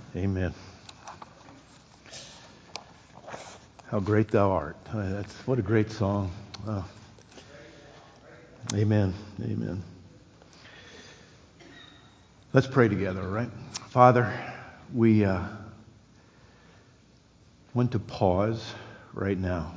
Amen. How great thou art. What a great song. Oh. Amen. Amen. Let's pray together, all right? Father, we want to pause right now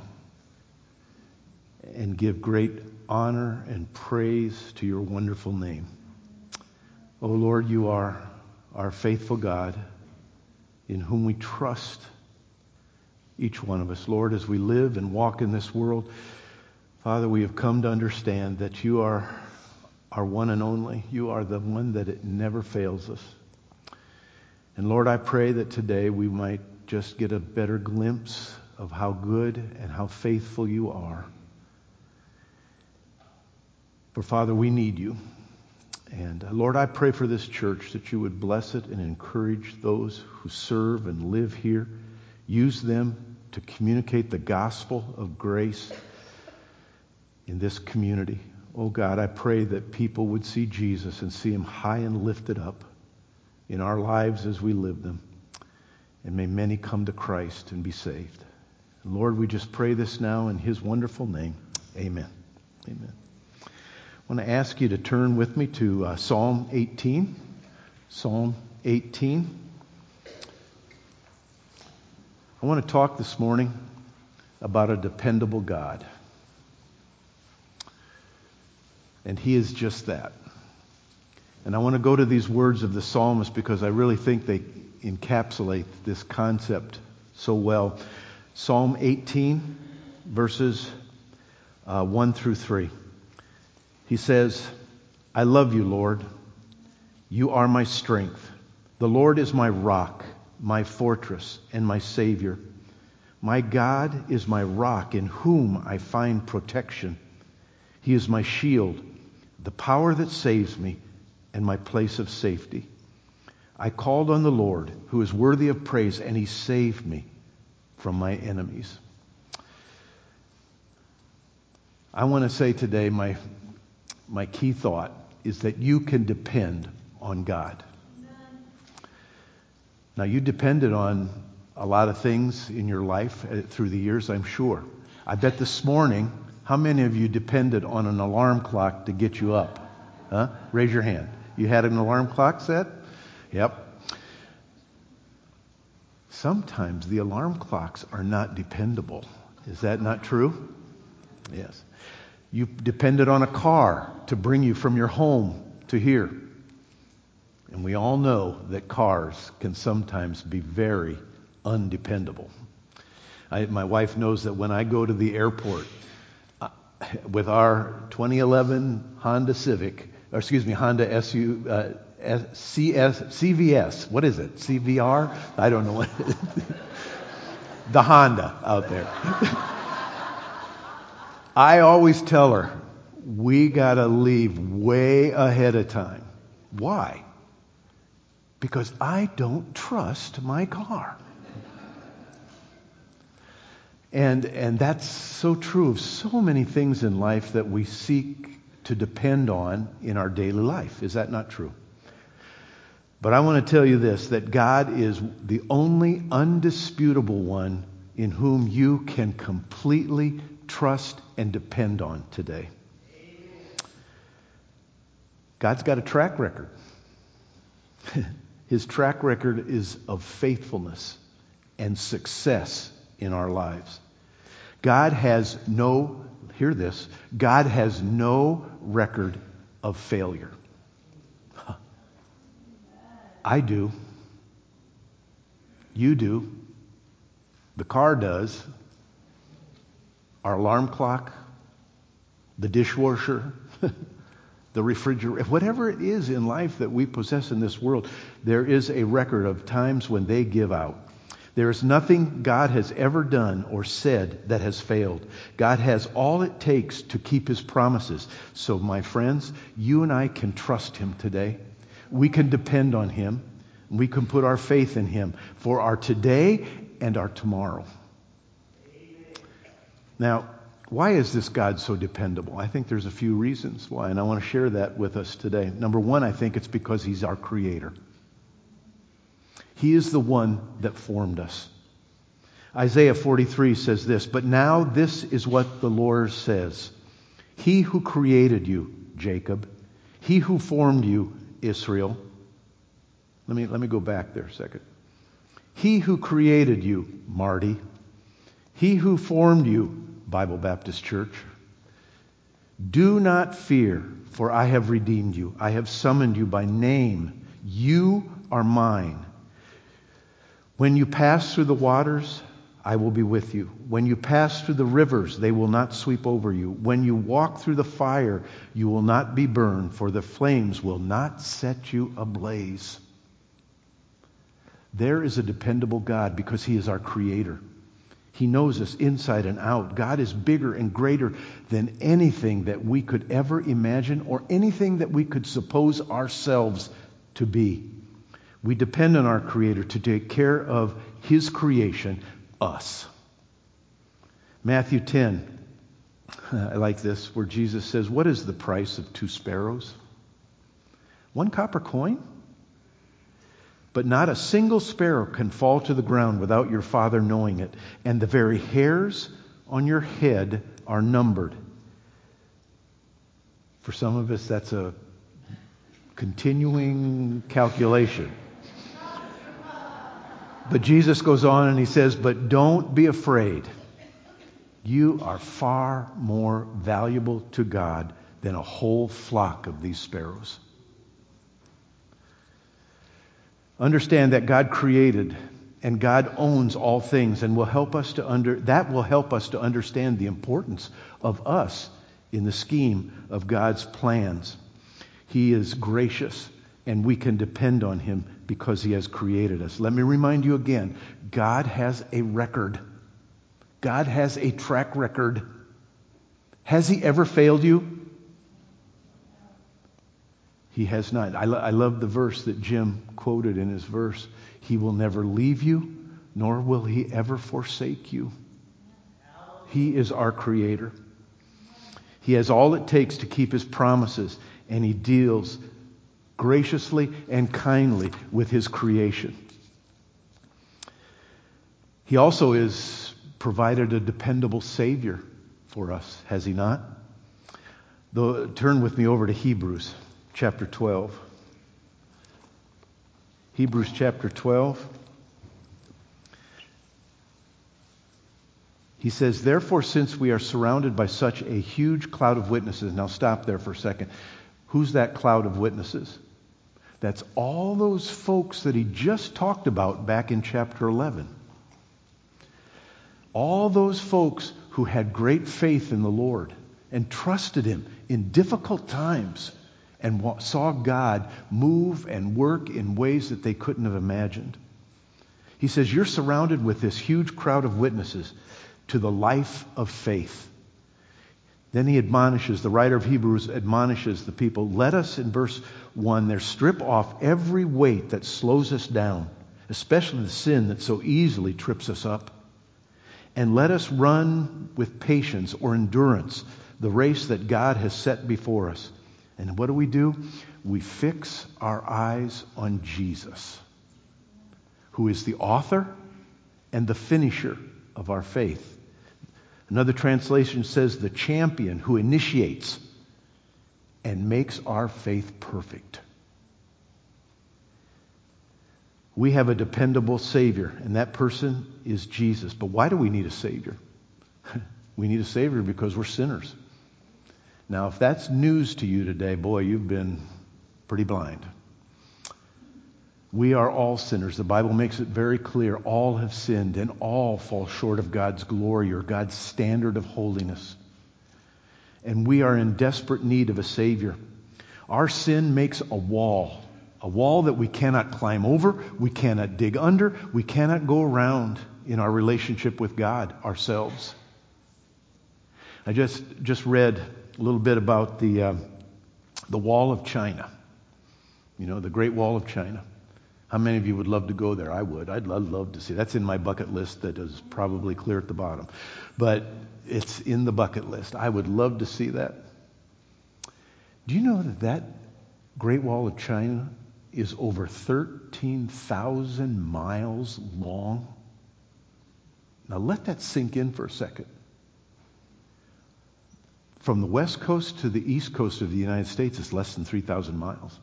and give great honor and praise to your wonderful name. Oh Lord, you are our faithful God in whom we trust, each one of us. Lord, as we live and walk in this world, Father, we have come to understand that you are our one and only. You are the one that it never fails us. And Lord, I pray that today we might just get a better glimpse of how good and how faithful you are. For Father, we need you. And Lord, I pray for this church that you would bless it and encourage those who serve and live here. Use them to communicate the gospel of grace in this community. Oh God, I pray that people would see Jesus and see him high and lifted up in our lives as we live them. And may many come to Christ and be saved. And Lord, we just pray this now in his wonderful name. Amen. Amen. I want to ask you to turn with me to Psalm 18. Psalm 18. I want to talk this morning about a dependable God. And he is just that. And I want to go to these words of the psalmist because I really think they encapsulate this concept so well. Psalm 18, verses 1 through 3. He says, I love you, Lord. You are my strength. The Lord is my rock, my fortress, and my Savior. My God is my rock in whom I find protection. He is my shield, the power that saves me, and my place of safety. I called on the Lord, who is worthy of praise, and he saved me from my enemies. I want to say today, my key thought is that you can depend on God. Amen. Now, you depended on a lot of things in your life through the years, I'm sure. I bet this morning, how many of you depended on an alarm clock to get you up? Huh? Raise your hand. You had an alarm clock set? Yep. Sometimes the alarm clocks are not dependable. Is that not true? Yes. You depended on a car to bring you from your home to here. And we all know that cars can sometimes be very undependable. My wife knows that when I go to the airport with our 2011 Honda CVS. What is it? CVR? I don't know what it is. The Honda out there. I always tell her, we got to leave way ahead of time. Why? Because I don't trust my car. And that's so true of so many things in life that we seek to depend on in our daily life. Is that not true? But I want to tell you this, that God is the only undisputable one in whom you can completely trust and depend on today. God's got a track record. His track record is of faithfulness and success in our lives. God has no record of failure. I do. You do. The car does. Our alarm clock, the dishwasher, the refrigerator, whatever it is in life that we possess in this world, there is a record of times when they give out. There is nothing God has ever done or said that has failed. God has all it takes to keep his promises. So, my friends, you and I can trust him today. We can depend on him. We can put our faith in him for our today and our tomorrow. Now, why is this God so dependable? I think there's a few reasons why, and I want to share that with us today. Number one, I think it's because he's our creator. He is the one that formed us. Isaiah 43 says this, "But now this is what the Lord says. He who created you, Jacob, he who formed you, Israel." Let me go back there a second. He who created you, Marty. He who formed you, Bible Baptist Church. Do not fear, for I have redeemed you. I have summoned you by name. You are mine. When you pass through the waters, I will be with you. When you pass through the rivers, they will not sweep over you. When you walk through the fire, you will not be burned, for the flames will not set you ablaze. There is a dependable God because He is our Creator. He knows us inside and out. God is bigger and greater than anything that we could ever imagine or anything that we could suppose ourselves to be. We depend on our Creator to take care of His creation, us. Matthew 10, I like this, where Jesus says, "What is the price of 2 sparrows? 1 copper coin? But not a single sparrow can fall to the ground without your Father knowing it, and the very hairs on your head are numbered." For some of us, that's a continuing calculation. But Jesus goes on and He says, "But don't be afraid. You are far more valuable to God than a whole flock of these sparrows." Understand that God created and God owns all things, and will help us that will help us to understand the importance of us in the scheme of God's plans. He is gracious, and we can depend on Him because He has created us. Let me remind you again, God has a record. God has a track record. Has He ever failed you? He has not. I love the verse that Jim quoted in his verse. He will never leave you, nor will He ever forsake you. He is our Creator. He has all it takes to keep His promises, and He deals graciously and kindly with His creation. He also has provided a dependable Savior for us, has He not? Turn with me over to Hebrews chapter 12. Hebrews chapter 12. He says, "Therefore, since we are surrounded by such a huge cloud of witnesses." Now stop there for a second. Who's that cloud of witnesses? That's all those folks that he just talked about back in chapter 11. All those folks who had great faith in the Lord and trusted Him in difficult times and saw God move and work in ways that they couldn't have imagined. He says, you're surrounded with this huge crowd of witnesses to the life of faith. Then he admonishes, the writer of Hebrews admonishes the people, let us, in verse 1 there, strip off every weight that slows us down, especially the sin that so easily trips us up. And let us run with patience or endurance the race that God has set before us. And what do? We fix our eyes on Jesus, who is the author and the finisher of our faith. Another translation says the champion who initiates and makes our faith perfect. We have a dependable Savior, and that person is Jesus. But why do we need a Savior? We need a Savior because we're sinners. Now, if that's news to you today, boy, you've been pretty blind. We are all sinners. The Bible makes it very clear. All have sinned and all fall short of God's glory or God's standard of holiness. And we are in desperate need of a Savior. Our sin makes a wall that we cannot climb over, we cannot dig under, we cannot go around in our relationship with God ourselves. I just read a little bit about the Wall of China. You know, the Great Wall of China. How many of you would love to go there? I would. I'd love to see. That's in my bucket list that is probably clear at the bottom. But it's in the bucket list. I would love to see that. Do you know that Great Wall of China is over 13,000 miles long. Now let that sink in for a second. From the west coast to the east coast of the United States is less than 3,000 miles.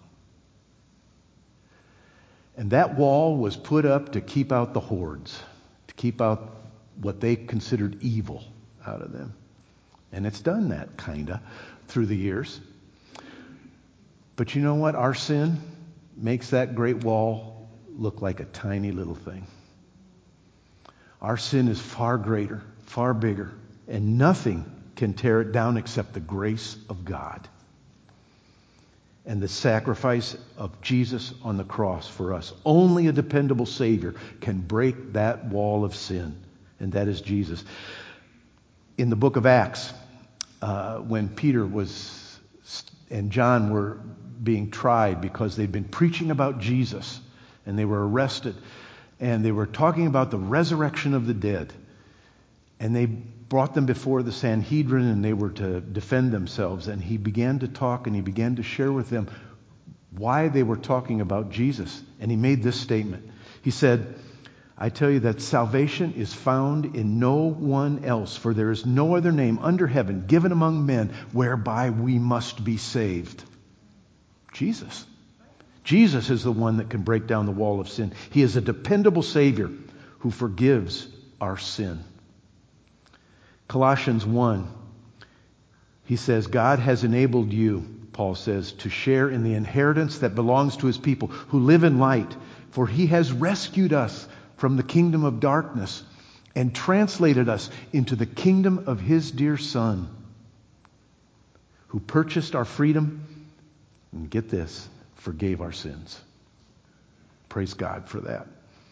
And that wall was put up to keep out the hordes, to keep out what they considered evil out of them. And it's done that, kinda, through the years. But you know what? Our sin makes that great wall look like a tiny little thing. Our sin is far greater, far bigger, and nothing can tear it down except the grace of God and the sacrifice of Jesus on the cross for us. Only a dependable Savior can break that wall of sin, and that is Jesus. In the book of Acts, when Peter and John were being tried because they'd been preaching about Jesus, and they were arrested, and they were talking about the resurrection of the dead, and they brought them before the Sanhedrin, and they were to defend themselves. And he began to talk, and he began to share with them why they were talking about Jesus. And he made this statement. He said, I tell you that salvation is found in no one else, for there is no other name under heaven given among men whereby we must be saved. Jesus. Jesus is the one that can break down the wall of sin. He is a dependable Savior who forgives our sin. Colossians 1, he says, God has enabled you, Paul says, to share in the inheritance that belongs to his people who live in light, for he has rescued us from the kingdom of darkness and translated us into the kingdom of his dear Son, who purchased our freedom, and get this, forgave our sins. Praise God for that.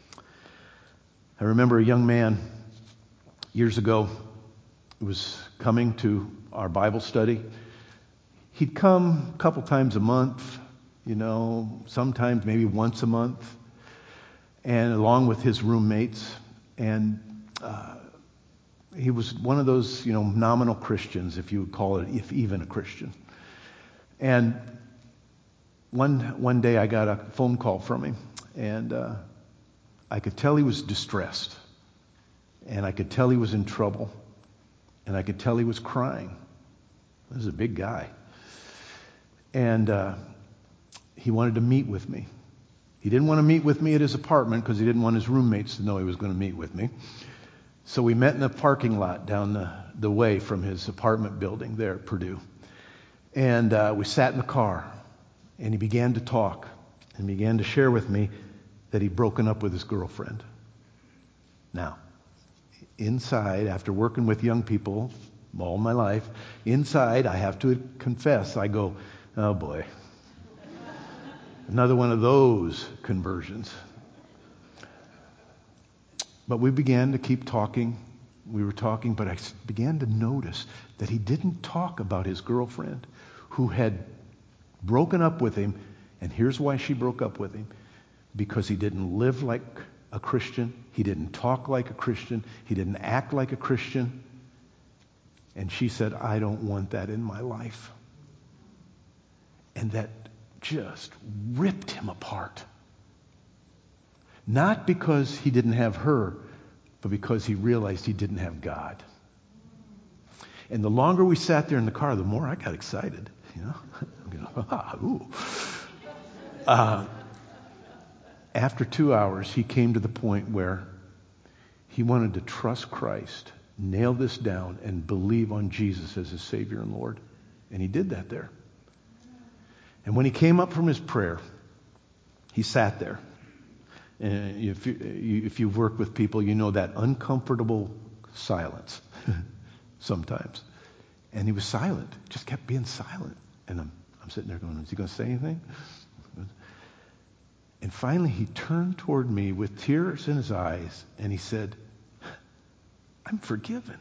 I remember a young man years ago was coming to our Bible study. He'd come a couple times a month, sometimes maybe once a month, and along with his roommates. And he was one of those, nominal Christians, if you would call it, if even a Christian. And one day I got a phone call from him, and I could tell he was distressed, and I could tell he was in trouble. And I could tell he was crying. This is a big guy. And he wanted to meet with me. He didn't want to meet with me at his apartment because he didn't want his roommates to know he was going to meet with me. So we met in a parking lot down the way from his apartment building there at Purdue. And we sat in the car, and he began to talk and began to share with me that he'd broken up with his girlfriend. Now, inside, after working with young people all my life, inside, I have to confess, I go, oh boy, another one of those conversions. But we began to keep talking. We were talking, but I began to notice that he didn't talk about his girlfriend who had broken up with him, and here's why she broke up with him. Because he didn't live like a Christian. He didn't talk like a Christian. He didn't act like a Christian. And she said, I don't want that in my life. And that just ripped him apart. Not because he didn't have her, but because he realized he didn't have God. And the longer we sat there in the car, the more I got excited. After 2 hours, he came to the point where he wanted to trust Christ, nail this down, and believe on Jesus as his Savior and Lord. And he did that there. And when he came up from his prayer, he sat there. And if you've worked with people, you know that uncomfortable silence sometimes. And he was silent, just kept being silent. And I'm sitting there going, is he going to say anything? And finally he turned toward me with tears in his eyes, and he said, I'm forgiven.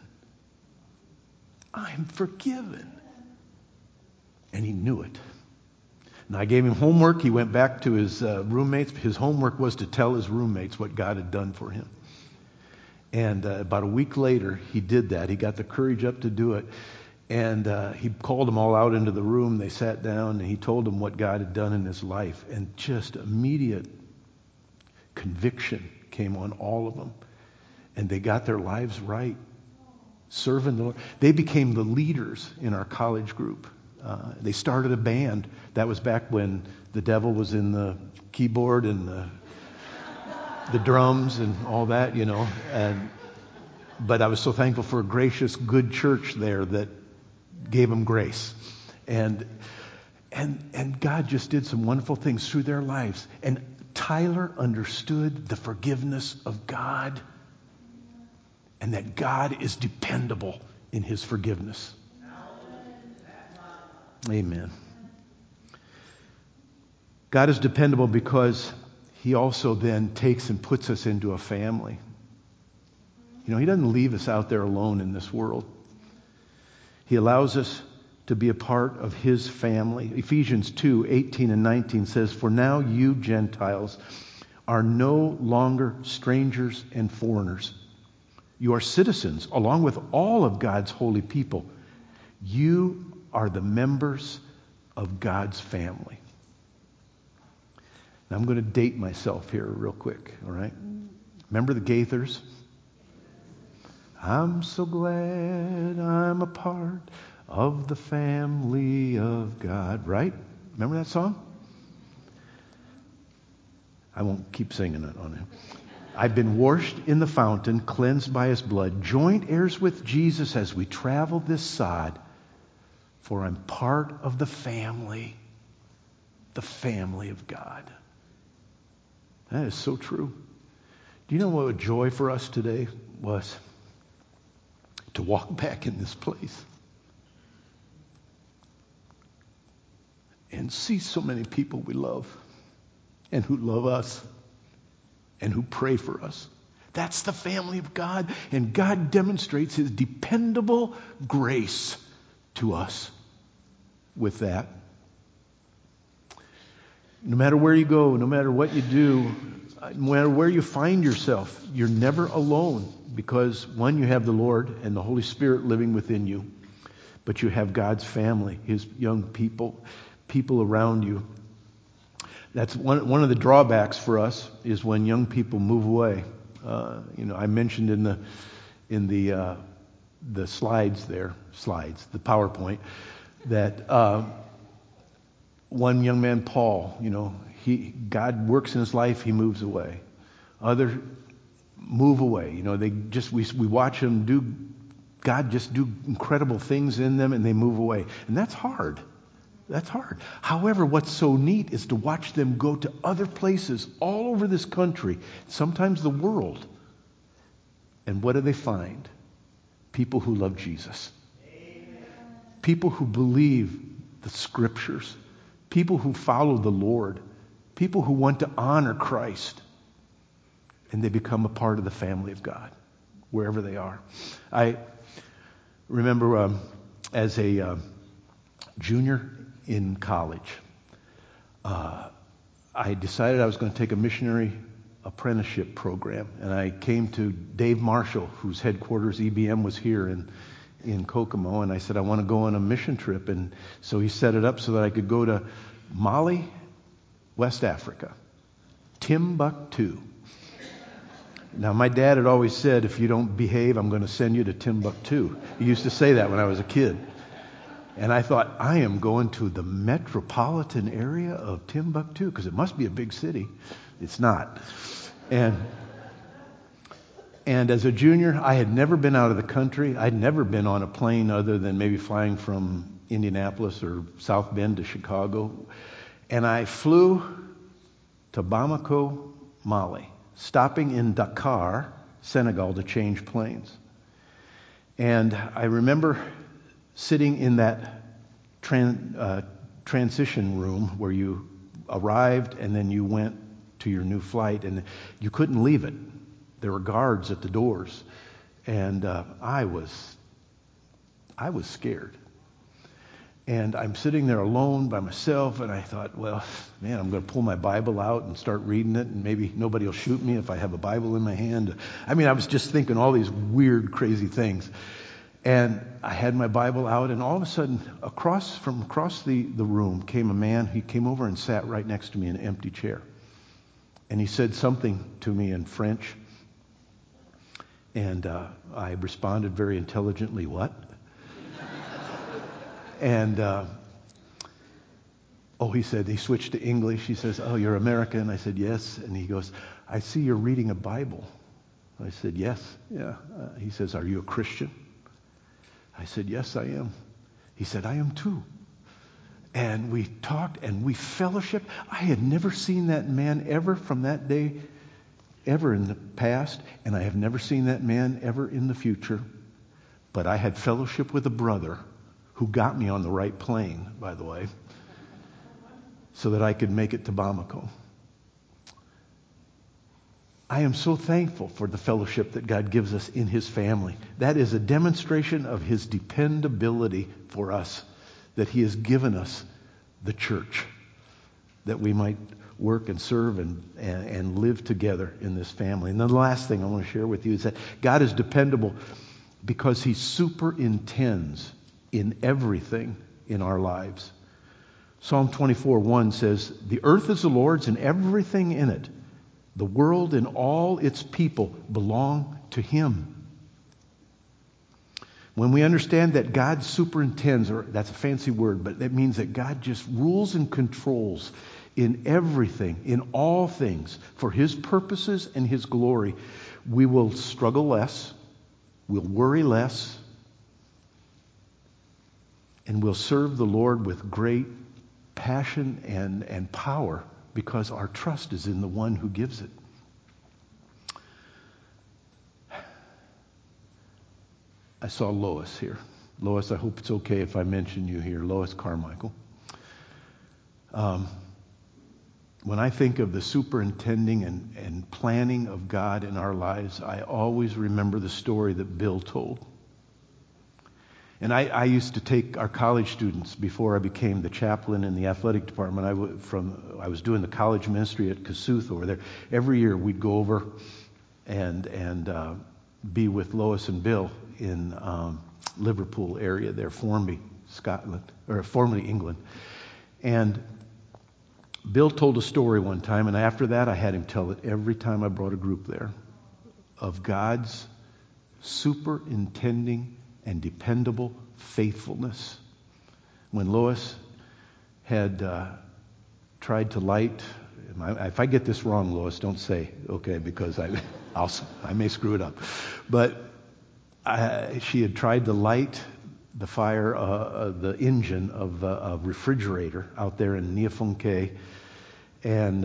I'm forgiven. And he knew it. And I gave him homework. He went back to his roommates. His homework was to tell his roommates what God had done for him. And about a week later, he did that. He got the courage up to do it. And he called them all out into the room. They sat down, and he told them what God had done in his life. And just immediate conviction came on all of them. And they got their lives right, serving the Lord. They became the leaders in our college group. They started a band. That was back when the devil was in the keyboard and the drums and all that, you know. But I was so thankful for a gracious, good church there that gave them grace. And God just did some wonderful things through their lives. And Tyler understood the forgiveness of God and that God is dependable in his forgiveness. Amen. God is dependable because he also then takes and puts us into a family. You know, he doesn't leave us out there alone in this world. He allows us to be a part of his family. Ephesians 2:18 and 19 says, "For now you Gentiles are no longer strangers and foreigners. You are citizens along with all of God's holy people. You are the members of God's family." Now I'm going to date myself here real quick, all right? Remember the Gaithers? I'm so glad I'm a part of the family of God, right? Remember that song? I won't keep singing it on him. I've been washed in the fountain, cleansed by his blood, joint heirs with Jesus as we travel this sod, for I'm part of the family of God. That is so true. Do you know what a joy for us today was? To walk back in this place and see so many people we love and who love us and who pray for us. That's the family of God, and God demonstrates his dependable grace to us with that. No matter where you go, no matter what you do, no matter where you find yourself, you're never alone, because one, you have the Lord and the Holy Spirit living within you, but you have God's family, his young people around you. That's one of the drawbacks for us, is when young people move away. I mentioned in the slides, the PowerPoint, that one young man, Paul, God works in his life, he moves away. Others move away. We watch them do, God just do incredible things in them, and they move away. And that's hard. That's hard. However, what's so neat is to watch them go to other places all over this country, sometimes the world. And what do they find? People who love Jesus. Amen. People who believe the scriptures. People who follow the Lord. People who want to honor Christ. And they become a part of the family of God, wherever they are. I remember as a junior in college, I decided I was going to take a missionary apprenticeship program. And I came to Dave Marshall, whose headquarters, EBM, was here in Kokomo, and I said, I want to go on a mission trip. And so he set it up so that I could go to Mali, West Africa, Timbuktu. Now, my dad had always said, if you don't behave, I'm going to send you to Timbuktu. He used to say that when I was a kid. And I thought, I am going to the metropolitan area of Timbuktu, because it must be a big city. It's not. And as a junior, I had never been out of the country. I'd never been on a plane other than maybe flying from Indianapolis or South Bend to Chicago. And I flew to Bamako, Mali, stopping in Dakar, Senegal, to change planes. And I remember sitting in that transition room where you arrived and then you went to your new flight, and you couldn't leave it. There were guards at the doors, and I was scared. And I'm sitting there alone by myself, and I thought, well, man, I'm going to pull my Bible out and start reading it, and maybe nobody will shoot me if I have a Bible in my hand. I mean, I was just thinking all these weird, crazy things. And I had my Bible out, and all of a sudden, across the room came a man. He came over and sat right next to me in an empty chair. And he said something to me in French. And I responded very intelligently, "What?" And, he said, he switched to English. He says, "Oh, you're American?" I said, "Yes." And he goes, "I see you're reading a Bible." I said, "Yes." Yeah. He says, "Are you a Christian?" I said, "Yes, I am." He said, "I am too." And we talked and we fellowshiped. I had never seen that man ever from that day, ever in the past, and I have never seen that man ever in the future. But I had fellowship with a brother who got me on the right plane, by the way, so that I could make it to Bamako. I am so thankful for the fellowship that God gives us in His family. That is a demonstration of His dependability for us, that He has given us the church, that we might work and serve and live together in this family. And then the last thing I want to share with you is that God is dependable because He superintends in everything in our lives. Psalm 24:1 says, "The earth is the Lord's and everything in it. The world and all its people belong to Him." When we understand that God superintends, or that's a fancy word, but that means that God just rules and controls in everything, in all things, for His purposes and His glory, we will struggle less, we'll worry less, and we'll serve the Lord with great passion and power, because our trust is in the one who gives it. I saw Lois here. Lois, I hope it's okay if I mention you here. Lois Carmichael. When I think of the superintending and planning of God in our lives, I always remember the story that Bill told. And I used to take our college students before I became the chaplain in the athletic department. I was doing the college ministry at Kossuth over there. Every year we'd go over and be with Lois and Bill in Liverpool area there, Formby, Scotland, or formerly England. And Bill told a story one time, and after that I had him tell it every time I brought a group there, of God's superintending and dependable faithfulness. When Lois had tried to light, if I get this wrong, Lois, don't say, okay, because I may screw it up. But she had tried to light the fire, the engine of a refrigerator out there in Niefunke, and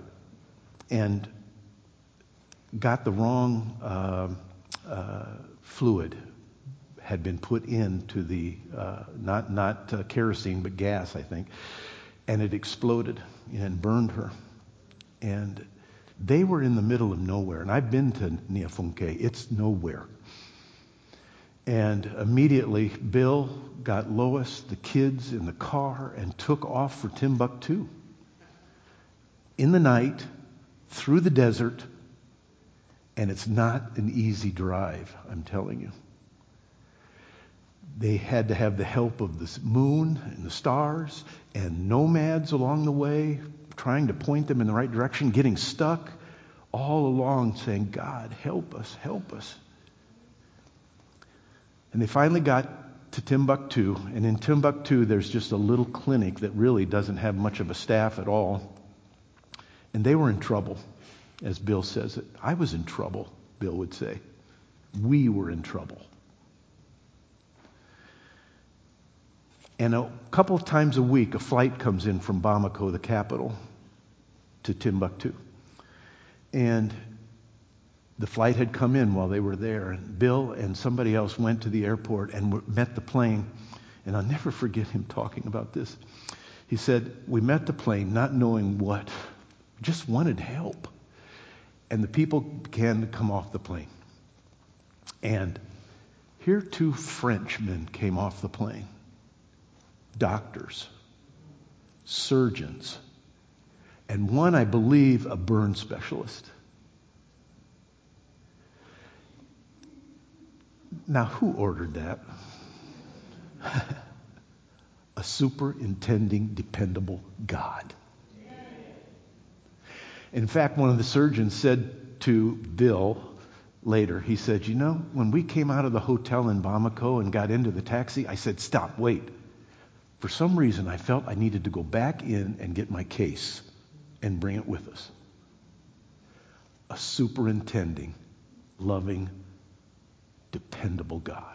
got the wrong fluid had been put into the not kerosene but gas, I think, and it exploded and burned her. And they were in the middle of nowhere, and I've been to Niefunke. It's nowhere. And immediately Bill got Lois, the kids, in the car and took off for Timbuktu. In the night, through the desert, and it's not an easy drive, I'm telling you. They had to have the help of the moon and the stars and nomads along the way, trying to point them in the right direction, getting stuck all along, saying, "God, help us, help us." And they finally got to Timbuktu, and in Timbuktu there's just a little clinic that really doesn't have much of a staff at all. And they were in trouble, as Bill says it. I was in trouble, Bill would say. We were in trouble. And a couple of times a week, a flight comes in from Bamako, the capital, to Timbuktu. And the flight had come in while they were there. And Bill and somebody else went to the airport and met the plane. And I'll never forget him talking about this. He said, "We met the plane not knowing what, just wanted help." And the people began to come off the plane. And here 2 Frenchmen came off the plane. Doctors, surgeons, and one, I believe, a burn specialist. Now, who ordered that? A superintending, dependable God. In fact, one of the surgeons said to Bill later, he said, you know, when we came out of the hotel in Bamako and got into the taxi, I said, stop, wait. For some reason, I felt I needed to go back in and get my case and bring it with us. A superintending, loving, dependable God.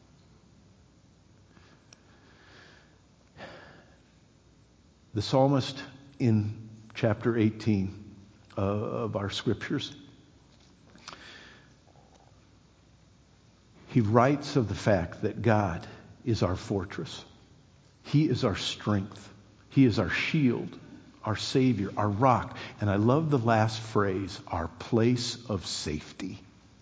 The psalmist in chapter 18 of our scriptures, he writes of the fact that God is our fortress. He is our strength. He is our shield, our Savior, our rock. And I love the last phrase, our place of safety.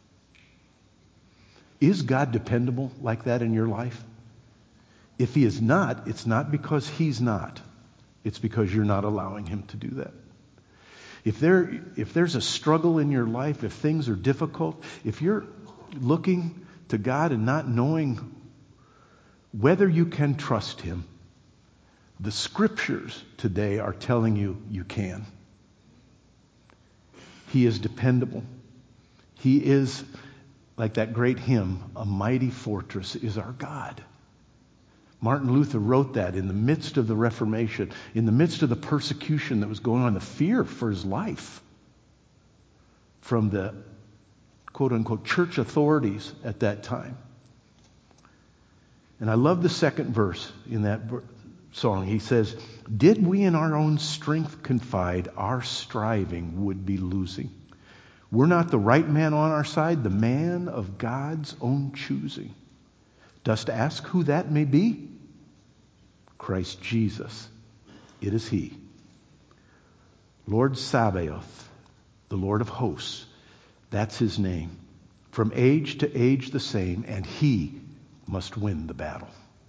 Is God dependable like that in your life? If He is not, it's not because He's not. It's because you're not allowing Him to do that. If there's a struggle in your life, if things are difficult, if you're looking to God and not knowing whether you can trust Him, the scriptures today are telling you you can. He is dependable. He is, like that great hymn, a mighty fortress is our God. Martin Luther wrote that in the midst of the Reformation, in the midst of the persecution that was going on, the fear for his life from the quote-unquote church authorities at that time. And I love the second verse in that song. He says, did we in our own strength confide, our striving would be losing. We're not the right man on our side, the man of God's own choosing. Dost ask who that may be? Christ Jesus. It is He. Lord Sabaoth, the Lord of hosts. That's His name. From age to age the same, and He must win the battle.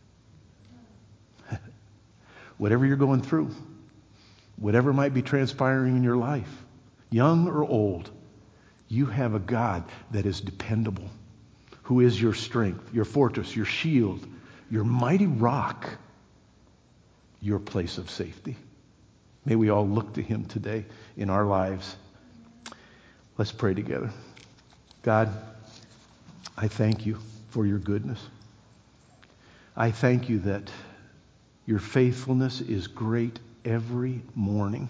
Whatever you're going through, whatever might be transpiring in your life, young or old, you have a God that is dependable, who is your strength, your fortress, your shield, your mighty rock, your place of safety. May we all look to Him today in our lives. Let's pray together. God, I thank You for Your goodness. I thank You that Your faithfulness is great every morning.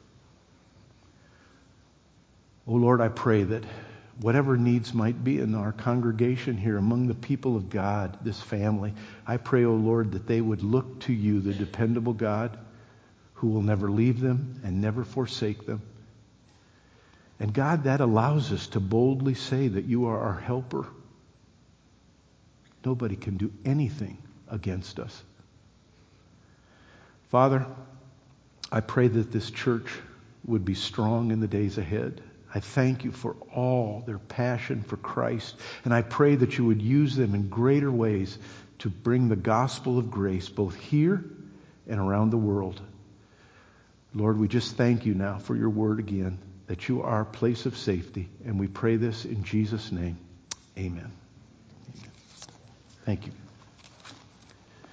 Oh Lord, I pray that whatever needs might be in our congregation here among the people of God, this family, I pray, oh Lord, that they would look to You, the dependable God, who will never leave them and never forsake them. And God, that allows us to boldly say that You are our helper. Nobody can do anything against us. Father, I pray that this church would be strong in the days ahead. I thank You for all their passion for Christ. And I pray that You would use them in greater ways to bring the gospel of grace both here and around the world. Lord, we just thank You now for Your word again, that You are our place of safety. And we pray this in Jesus' name. Amen. Thank you.